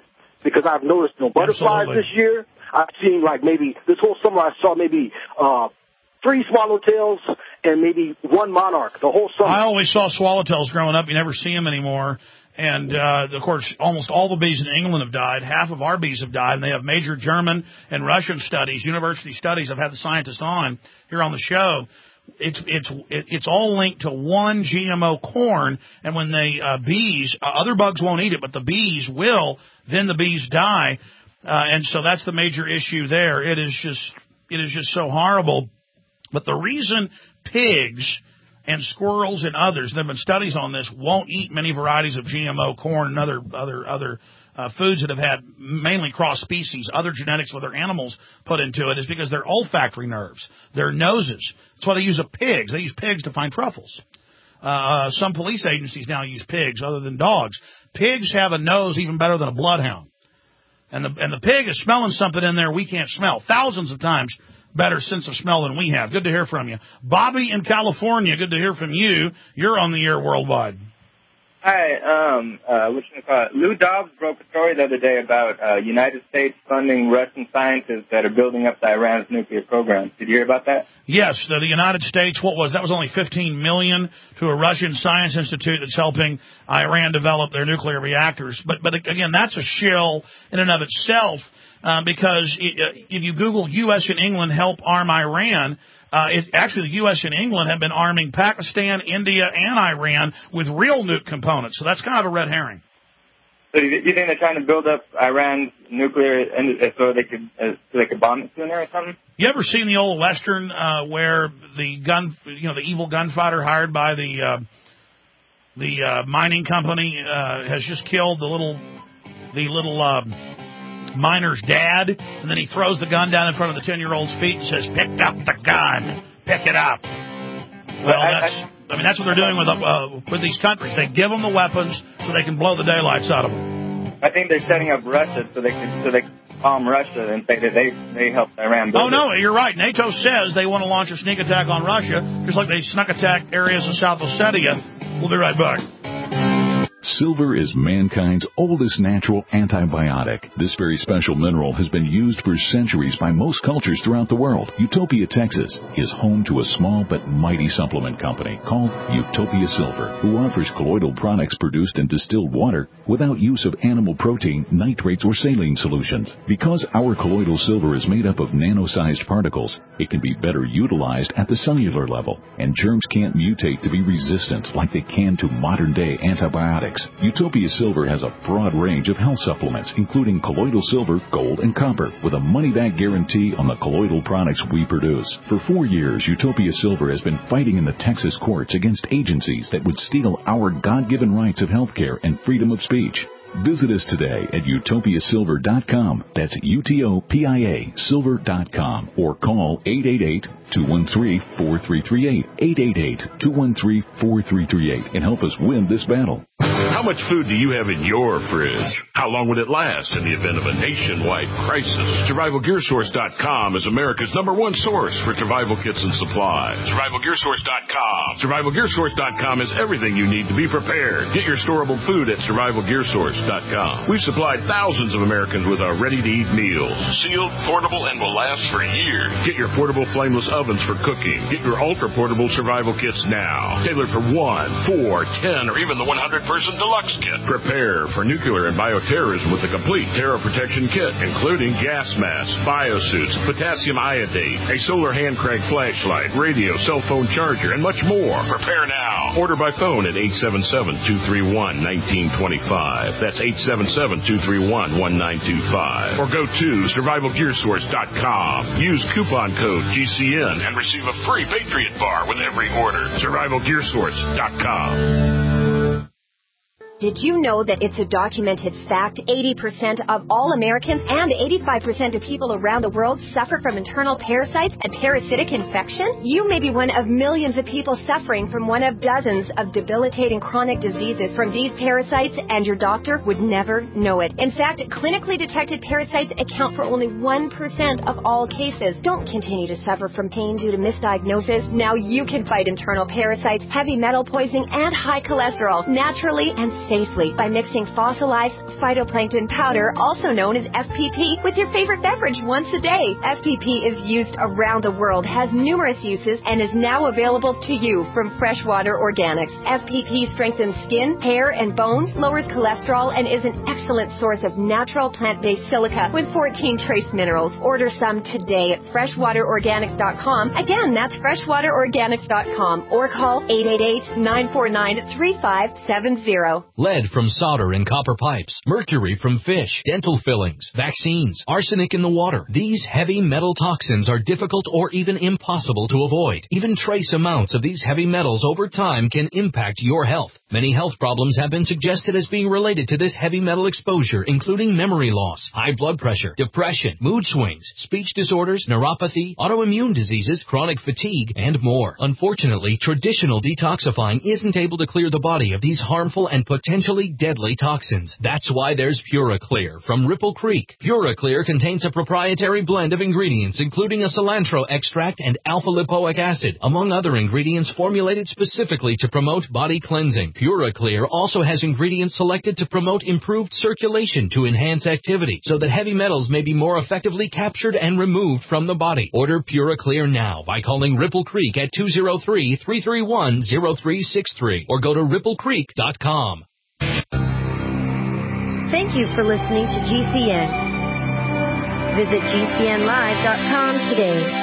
because I've noticed no butterflies this year. I've seen like maybe this whole summer I saw maybe 3 swallowtails and maybe 1 monarch the whole summer. I always saw swallowtails growing up. You never see them anymore. And, of course, almost all the bees in England have died. Half of our bees have died, and they have major German and Russian studies, university studies. I've had the scientists on here on the show. It's all linked to one GMO corn, and when bees, other bugs won't eat it, but the bees will, then the bees die. And so that's the major issue there. It is just so horrible. But the reason pigs and squirrels and others, there have been studies on this, won't eat many varieties of GMO corn and other foods that have had mainly cross species, other genetics with their animals put into it, is because their olfactory nerves, their noses. That's why they use pigs. They use pigs to find truffles. Some police agencies now use pigs other than dogs. Pigs have a nose even better than a bloodhound. And the pig is smelling something in there we can't smell. Thousands of times better sense of smell than we have. Good to hear from you. Bobby in California, good to hear from you. You're on the air worldwide. Hi, Lou Dobbs broke a story the other day about United States funding Russian scientists that are building up Iran's nuclear program. Did you hear about that? Yes, the United States, that was only $15 million to a Russian science institute that's helping Iran develop their nuclear reactors. But again, that's a shill in and of itself. Because if you Google U.S. and England help arm Iran, actually the U.S. and England have been arming Pakistan, India, and Iran with real nuke components. So that's kind of a red herring. So do you think they're trying to build up Iran's nuclear so they could bomb it sooner or something? You ever seen the old Western where the evil gunfighter hired by the mining company has just killed the little miner's dad, and then he throws the gun down in front of the 10-year-old's feet and says, "Pick up the gun, pick it up." Well, that's what they're doing with these countries. They give them the weapons so they can blow the daylights out of them. I think they're setting up Russia so they can bomb Russia and say that they helped Iran build no, you're right. NATO says they want to launch a sneak attack on Russia, just like they snuck attacked areas of South Ossetia. We'll be right back. Silver is mankind's oldest natural antibiotic. This very special mineral has been used for centuries by most cultures throughout the world. Utopia, Texas is home to a small but mighty supplement company called Utopia Silver, who offers colloidal products produced in distilled water without use of animal protein, nitrates, or saline solutions. Because our colloidal silver is made up of nano-sized particles, it can be better utilized at the cellular level, and germs can't mutate to be resistant like they can to modern-day antibiotics. Utopia Silver has a broad range of health supplements, including colloidal silver, gold, and copper, with a money-back guarantee on the colloidal products we produce. For 4 years, Utopia Silver has been fighting in the Texas courts against agencies that would steal our God-given rights of health care and freedom of speech. Visit us today at utopiasilver.com. That's UTOPIA silver.com, or call 888-213-4338, 888-213-4338, and help us win this battle. How much food do you have in your fridge? How long would it last in the event of a nationwide crisis? SurvivalGearSource.com is America's #1 source for survival kits and supplies. SurvivalGearSource.com. SurvivalGearSource.com is everything you need to be prepared. Get your storable food at SurvivalGearSource.com. We've supplied thousands of Americans with our ready-to-eat meals. Sealed, portable, and will last for years. Get your portable flameless ovens for cooking. Get your ultra-portable survival kits now. Tailored for 1, 4, 10, or even the 100-person deluxe kit. Prepare for nuclear and bioterrorism with a complete terror protection kit, including gas masks, biosuits, potassium iodate, a solar hand crank flashlight, radio, cell phone charger, and much more. Prepare now. Order by phone at 877-231-1925. That's 877-231-1925. Or go to SurvivalGearSource.com. Use coupon code GCN and receive a free Patriot Bar with every order. SurvivalGearSource.com. Did you know that it's a documented fact 80% of all Americans and 85% of people around the world suffer from internal parasites and parasitic infection? You may be one of millions of people suffering from one of dozens of debilitating chronic diseases from these parasites, and your doctor would never know it. In fact, clinically detected parasites account for only 1% of all cases. Don't continue to suffer from pain due to misdiagnosis. Now you can fight internal parasites, heavy metal poisoning, and high cholesterol naturally and safely by mixing fossilized phytoplankton powder, also known as FPP, with your favorite beverage once a day. FPP is used around the world, has numerous uses, and is now available to you from Freshwater Organics. FPP strengthens skin, hair, and bones, lowers cholesterol, and is an excellent source of natural plant-based silica with 14 trace minerals. Order some today at freshwaterorganics.com. Again, that's freshwaterorganics.com, or call 888-949-3570. Lead from solder and copper pipes, mercury from fish, dental fillings, vaccines, arsenic in the water. These heavy metal toxins are difficult or even impossible to avoid. Even trace amounts of these heavy metals over time can impact your health. Many health problems have been suggested as being related to this heavy metal exposure, including memory loss, high blood pressure, depression, mood swings, speech disorders, neuropathy, autoimmune diseases, chronic fatigue, and more. Unfortunately, traditional detoxifying isn't able to clear the body of these harmful and potentially deadly toxins. That's why there's PuraClear from Ripple Creek. PuraClear contains a proprietary blend of ingredients, including a cilantro extract and alpha-lipoic acid, among other ingredients formulated specifically to promote body cleansing. PuraClear also has ingredients selected to promote improved circulation to enhance activity, so that heavy metals may be more effectively captured and removed from the body. Order PuraClear now by calling Ripple Creek at 203-331-0363 or go to ripplecreek.com. Thank you for listening to GCN. Visit GCNlive.com today.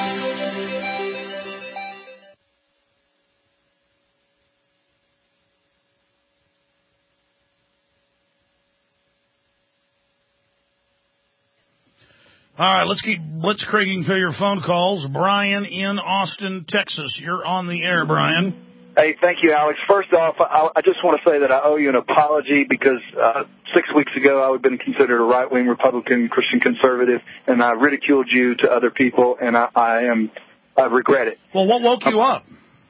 All right, let's keep blitzkrieging through your phone calls. Brian in Austin, Texas. You're on the air, Brian. Hey, thank you, Alex. First off, I just want to say that I owe you an apology because 6 weeks ago I would have been considered a right-wing Republican Christian conservative, and I ridiculed you to other people, and I regret it. Well, what woke you up?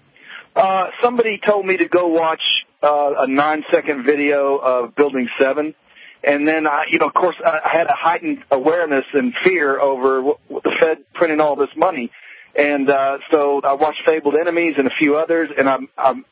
Somebody told me to go watch a 9-second video of Building 7. And then, of course, I had a heightened awareness and fear over the Fed printing all this money. And so I watched Fabled Enemies and a few others, and I'm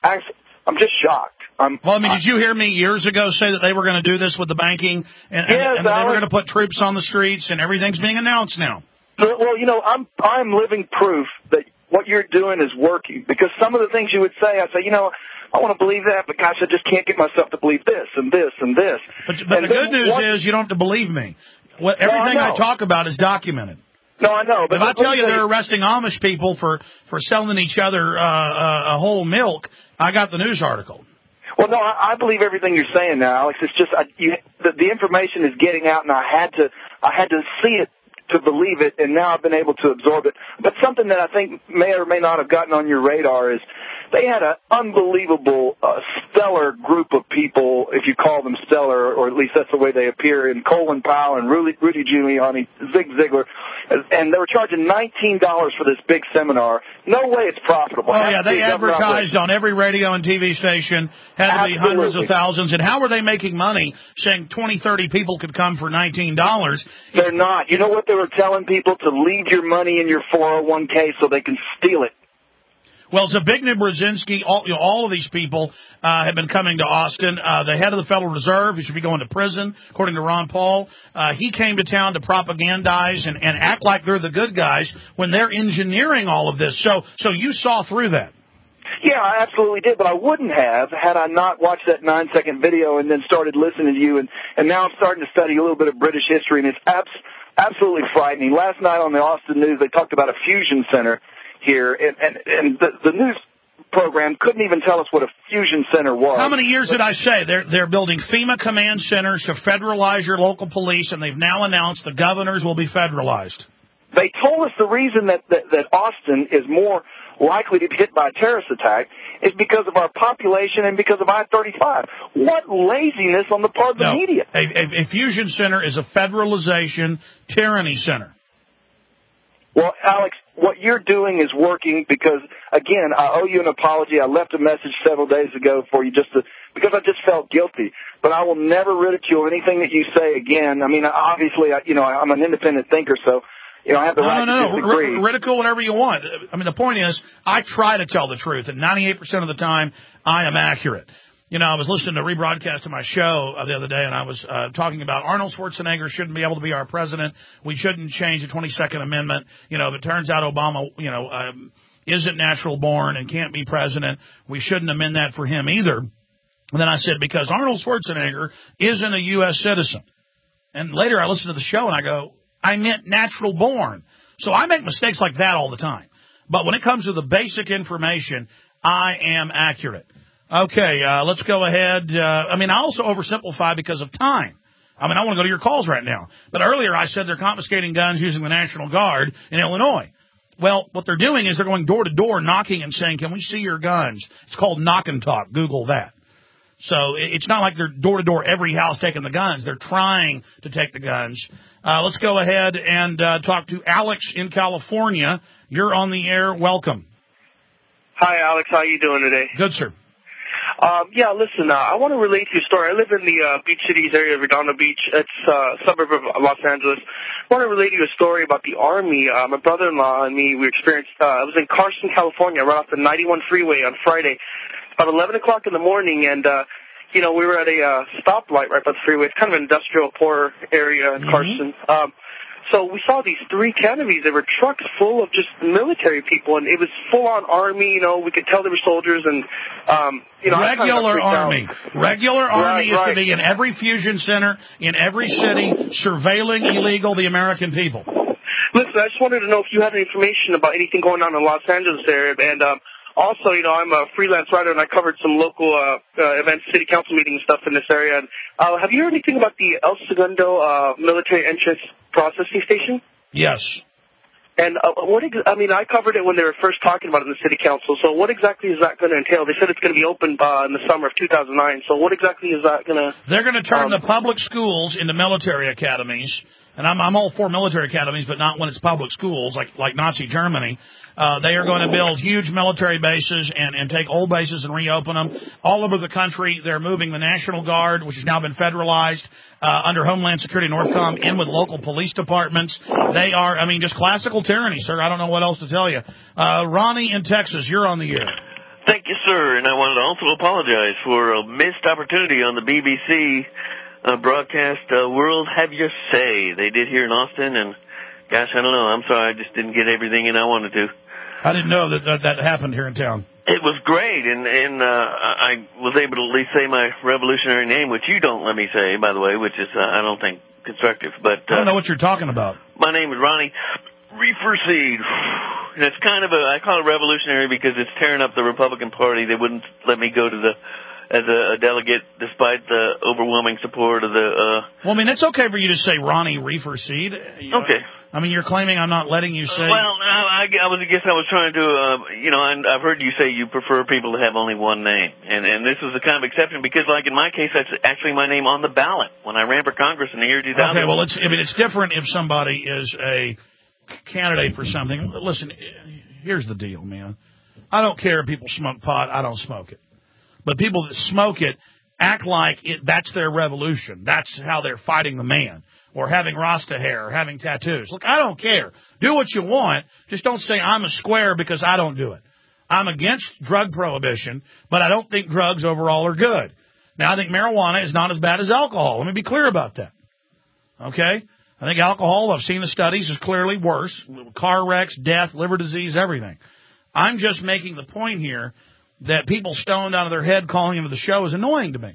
just shocked. Did you hear me years ago say that they were going to do this with the banking, and they were going to put troops on the streets, and everything's being announced now? Well, I'm living proof that what you're doing is working, because some of the things you would say, I say, I want to believe that, but gosh, I just can't get myself to believe this and this and this. But the good news is you don't have to believe me. Everything I talk about is documented. No, I know. But if I tell you they're arresting Amish people for selling each other a whole milk, I got the news article. Well, no, I believe everything you're saying now, Alex. It's just the information is getting out, and I had to see it to believe it, and now I've been able to absorb it. But something that I think may or may not have gotten on your radar is they had an unbelievable, stellar group of people, if you call them stellar, or at least that's the way they appear, in Colin Powell and Rudy Giuliani, Zig Ziglar, and they were charging $19 for this big seminar. No way it's profitable. Oh, yeah, they advertised on every radio and TV station, had to be hundreds of thousands. And how were they making money saying 20, 30 people could come for $19? They're not. You know what they were telling people? To leave your money in your 401k so they can steal it. Well, Zbigniew Brzezinski, all of these people have been coming to Austin. The head of the Federal Reserve, who should be going to prison, according to Ron Paul, he came to town to propagandize and act like they're the good guys when they're engineering all of this. So you saw through that. Yeah, I absolutely did, but I wouldn't have had I not watched that 9-second video and then started listening to you. And now I'm starting to study a little bit of British history, and it's absolutely frightening. Last night on the Austin News, they talked about a fusion center here, and the news program couldn't even tell us what a fusion center was. How many years did I say? They're building FEMA command centers to federalize your local police, and they've now announced the governors will be federalized. They told us the reason that Austin is more likely to be hit by a terrorist attack is because of our population and because of I-35. What laziness on the part of the media. A fusion center is a federalization tyranny center. Well, Alex, what you're doing is working because, again, I owe you an apology. I left a message several days ago for you because I just felt guilty. But I will never ridicule anything that you say again. I mean, obviously, I'm an independent thinker, so I have the right to disagree. Ridicule whatever you want. I mean, the point is, I try to tell the truth, and 98% of the time, I am accurate. You know, I was listening to a rebroadcast of my show the other day, and I was talking about Arnold Schwarzenegger shouldn't be able to be our president. We shouldn't change the 22nd Amendment. You know, if it turns out Obama, isn't natural born and can't be president, we shouldn't amend that for him either. And then I said, because Arnold Schwarzenegger isn't a U.S. citizen. And later I listened to the show, and I go, I meant natural born. So I make mistakes like that all the time. But when it comes to the basic information, I am accurate. Okay, let's go ahead. I also oversimplify because of time. I want to go to your calls right now. But earlier I said they're confiscating guns using the National Guard in Illinois. Well, what they're doing is they're going door to door knocking and saying, can we see your guns? It's called knock and talk. Google that. So it's not like they're door to door every house taking the guns. They're trying to take the guns. Let's go ahead and talk to Alex in California. You're on the air. Welcome. Hi, Alex. How you doing today? Good, sir. Listen, I want to relate to your story. I live in the Beach Cities area of Redondo Beach. It's a suburb of Los Angeles. I want to relate to you a story about the Army. My brother-in-law and me, we experienced, I was in Carson, California, right off the 91 freeway on Friday. It's about 11 o'clock in the morning, and, we were at a stoplight right by the freeway. It's kind of an industrial poor area in Carson. So we saw these 3 canopies. They were trucks full of just military people, and it was full-on Army. We could tell they were soldiers, and regular Army. Regular Army is to be in every fusion center, in every city, surveilling the American people. Listen, I just wanted to know if you had any information about anything going on in the Los Angeles area, and also, I'm a freelance writer, and I covered some local events, city council meetings and stuff in this area. And, have you heard anything about the El Segundo military entrance processing station? Yes. And I covered it when they were first talking about it in the city council. So what exactly is that going to entail? They said it's going to be open in the summer of 2009. So what exactly is that going to... They're going to turn the public schools into military academies. And I'm all for military academies, but not when it's public schools like Nazi Germany. They are going to build huge military bases and take old bases and reopen them. All over the country, they're moving the National Guard, which has now been federalized, under Homeland Security Northcom, in with local police departments. They are, just classical tyranny, sir. I don't know what else to tell you. Ronnie in Texas, you're on the air. Thank you, sir. And I wanted to also apologize for a missed opportunity on the BBC broadcast World Have Your Say. They did here in Austin, and gosh, I don't know. I'm sorry, I just didn't get everything in I wanted to. I didn't know that happened here in town. It was great, and I was able to at least say my revolutionary name, which you don't let me say, by the way, which is, I don't think, constructive. But I don't know what you're talking about. My name is Ronnie Reefer Seed. And it's kind of I call it revolutionary because it's tearing up the Republican Party. They wouldn't let me go to as a delegate, despite the overwhelming support of the... Well, it's okay for you to say Ronnie Reefer Seed. Okay. You're claiming I'm not letting you say... Well, I guess I was trying to, and I've heard you say you prefer people to have only one name. And this was a kind of exception because, like in my case, that's actually my name on the ballot when I ran for Congress in the year 2000. Okay, well, it's different if somebody is a candidate for something. Listen, here's the deal, man. I don't care if people smoke pot. I don't smoke it. But people that smoke it act like that's their revolution. That's how they're fighting the man, or having Rasta hair, or having tattoos. Look, I don't care. Do what you want. Just don't say I'm a square because I don't do it. I'm against drug prohibition, but I don't think drugs overall are good. Now, I think marijuana is not as bad as alcohol. Let me be clear about that. Okay? I think alcohol, I've seen the studies, is clearly worse. Car wrecks, death, liver disease, everything. I'm just making the point here that people stoned out of their head calling into the show is annoying to me.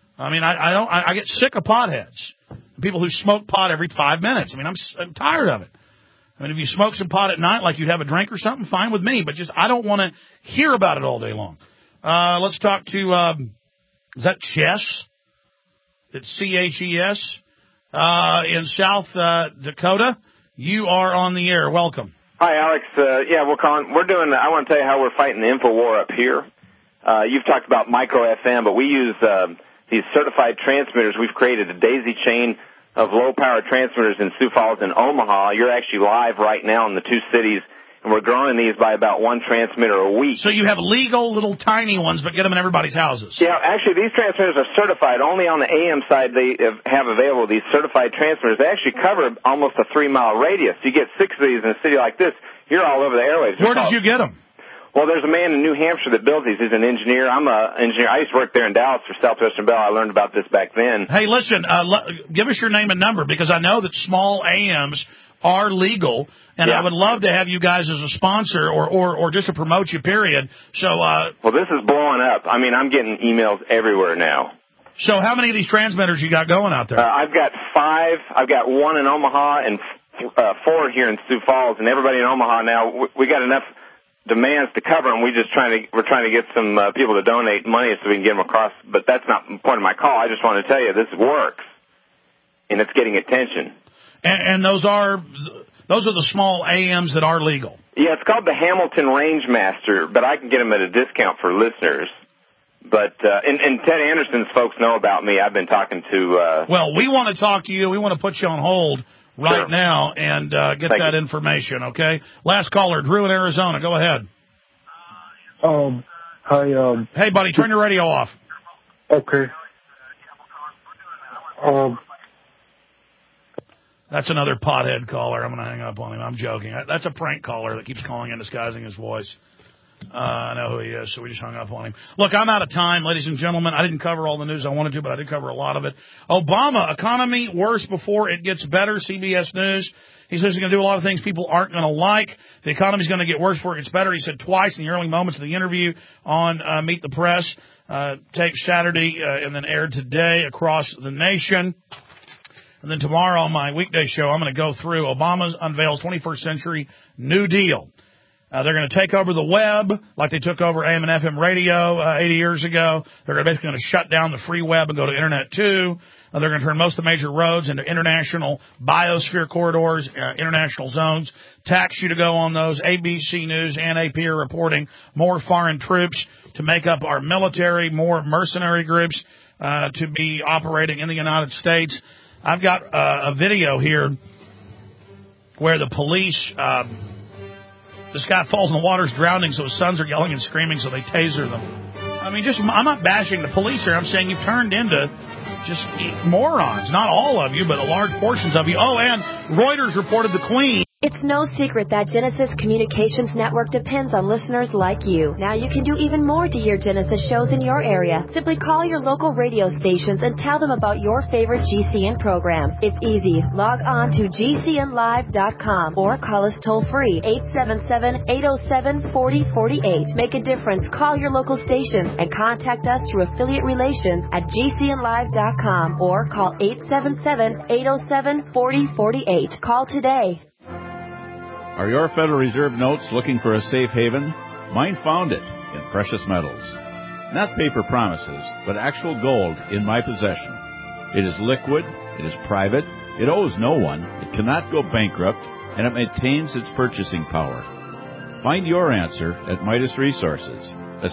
I get sick of potheads. People who smoke pot every 5 minutes. I'm tired of it. If you smoke some pot at night like you'd have a drink or something, fine with me. But I don't want to hear about it all day long. Let's talk to, is that Chess? It's C-H-E-S. In South Dakota. You are on the air. Welcome. Hi, Alex. We're calling. I want to tell you how we're fighting the info war up here. You've talked about micro FM, but we use these certified transmitters. We've created a daisy chain of low-power transmitters in Sioux Falls and Omaha. You're actually live right now in the two cities, and we're growing these by about one transmitter a week. So you have legal little tiny ones, but get them in everybody's houses. Yeah, actually, these transmitters are certified. Only on the AM side they have available these certified transmitters. They actually cover almost a 3-mile radius. You get 6 of these in a city like this, you're all over the airwaves. Where did you get them? Well, there's a man in New Hampshire that builds these. He's an engineer. I'm an engineer. I used to work there in Dallas for Southwestern Bell. I learned about this back then. Hey, listen, give us your name and number, because I know that small AMs are legal, and I would love to have you guys as a sponsor or just to promote you, period. So, well, this is blowing up. I mean, I'm getting emails everywhere now. So how many of these transmitters you got going out there? I've got 5. I've got 1 in Omaha and 4 here in Sioux Falls, and everybody in Omaha now, we got enough demands to cover them. We're trying to get some people to donate money so we can get them across, but that's not the point of my call. I just want to tell you this works, and it's getting attention. And those are the small AMs that are legal. Yeah, it's called the Hamilton Rangemaster, but I can get them at a discount for listeners. But and Ted Anderson's folks know about me. I've been talking to. Well, we want to talk to you. We want to put you on hold right now and get that information. Okay. Last caller, Drew in Arizona. Go ahead. Hi. Hey, buddy, turn your radio off. Okay. That's another pothead caller. I'm going to hang up on him. I'm joking. That's a prank caller that keeps calling in disguising his voice. I know who he is, so we just hung up on him. Look, I'm out of time, ladies and gentlemen. I didn't cover all the news I wanted to, but I did cover a lot of it. Obama, economy worse before it gets better, CBS News. He says he's going to do a lot of things people aren't going to like. The economy's going to get worse before it gets better. He said twice in the early moments of the interview on Meet the Press. Taped Saturday and then aired today across the nation. And then tomorrow on my weekday show, I'm going to go through Obama's unveils 21st century New Deal. They're going to take over the web like they took over AM and FM radio 80 years ago. They're basically going to shut down the free web and go to Internet too. They're going to turn most of the major roads into international biosphere corridors, international zones. Tax you to go on those. ABC News and AP are reporting more foreign troops to make up our military, more mercenary groups to be operating in the United States. I've got a video here where the police... this guy falls in the water, is drowning, so his sons are yelling and screaming, so they taser them. I mean, I'm not bashing the police here. I'm saying you've turned into just morons. Not all of you, but large portions of you. Oh, and Reuters reported the Queen. It's no secret that Genesis Communications Network depends on listeners like you. Now you can do even more to hear Genesis shows in your area. Simply call your local radio stations and tell them about your favorite GCN programs. It's easy. Log on to GCNlive.com or call us toll-free, 877-807-4048. Make a difference. Call your local stations and contact us through affiliate relations at GCNlive.com or call 877-807-4048. Call today. Are your Federal Reserve notes looking for a safe haven? Mine found it in precious metals. Not paper promises, but actual gold in my possession. It is liquid, it is private, it owes no one, it cannot go bankrupt, and it maintains its purchasing power. Find your answer at Midas Resources. That's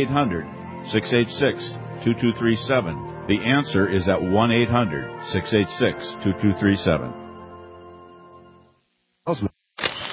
1-800-686-2237. The answer is at 1-800-686-2237.